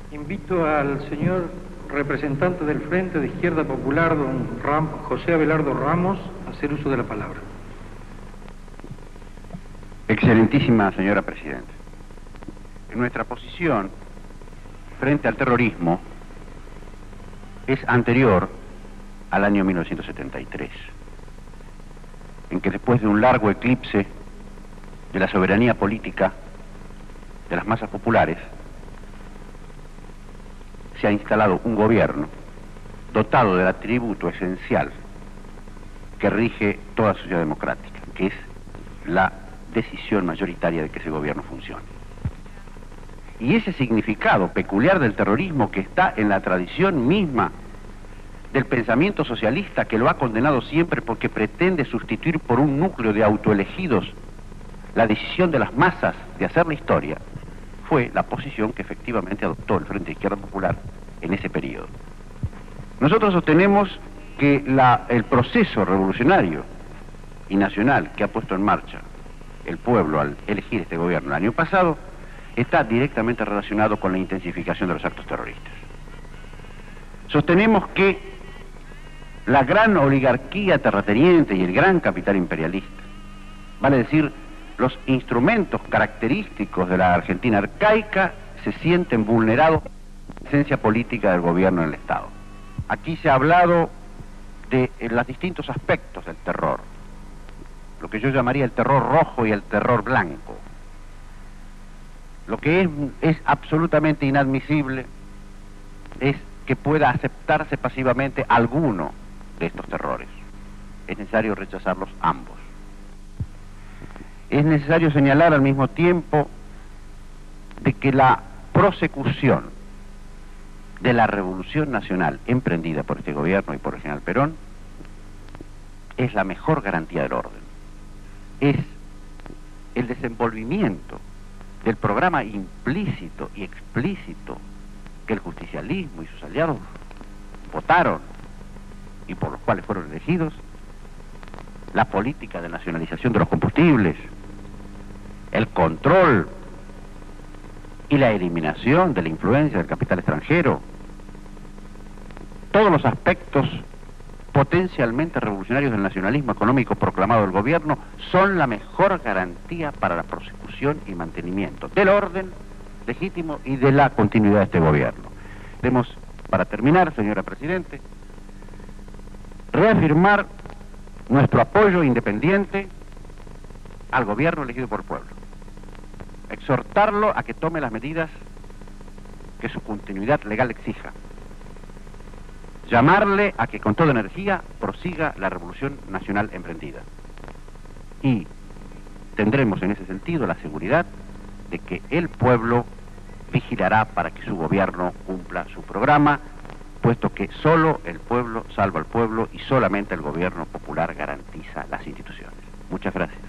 Invito al señor representante del Frente de Izquierda Popular, don José Abelardo Ramos, a hacer uso de la palabra. Excelentísima señora Presidenta, nuestra posición frente al terrorismo es anterior al año 1973, en que después de un largo eclipse de la soberanía política de las masas populares, se ha instalado un gobierno dotado del atributo esencial que rige toda sociedad democrática, que es la decisión mayoritaria de que ese gobierno funcione. Y ese significado peculiar del terrorismo, que está en la tradición misma del pensamiento socialista, que lo ha condenado siempre porque pretende sustituir por un núcleo de autoelegidos la decisión de las masas de hacer la historia, fue la posición que efectivamente adoptó el Frente de Izquierda Popular en ese periodo. Nosotros sostenemos que el proceso revolucionario y nacional que ha puesto en marcha el pueblo al elegir este gobierno el año pasado está directamente relacionado con la intensificación de los actos terroristas. Sostenemos que la gran oligarquía terrateniente y el gran capital imperialista, vale decir, los instrumentos característicos de la Argentina arcaica, se sienten vulnerados por la esencia política del gobierno en el Estado. Aquí se ha hablado de los distintos aspectos del terror, lo que yo llamaría el terror rojo y el terror blanco. Lo que es absolutamente inadmisible es que pueda aceptarse pasivamente alguno de estos terrores. Es necesario rechazarlos ambos. Es necesario señalar al mismo tiempo de que la prosecución de la revolución nacional emprendida por este gobierno y por el general Perón es la mejor garantía del orden. Es el desenvolvimiento del programa implícito y explícito que el justicialismo y sus aliados votaron y por los cuales fueron elegidos, la política de nacionalización de los combustibles, el control y la eliminación de la influencia del capital extranjero, todos los aspectos potencialmente revolucionarios del nacionalismo económico proclamado del gobierno son la mejor garantía para la prosecución y mantenimiento del orden legítimo y de la continuidad de este gobierno. Queremos, para terminar, señora Presidente, reafirmar nuestro apoyo independiente al gobierno elegido por el pueblo, exhortarlo a que tome las medidas que su continuidad legal exija, llamarle a que con toda energía prosiga la revolución nacional emprendida. Y tendremos en ese sentido la seguridad de que el pueblo vigilará para que su gobierno cumpla su programa, puesto que solo el pueblo salva al pueblo y solamente el gobierno popular garantiza las instituciones. Muchas gracias.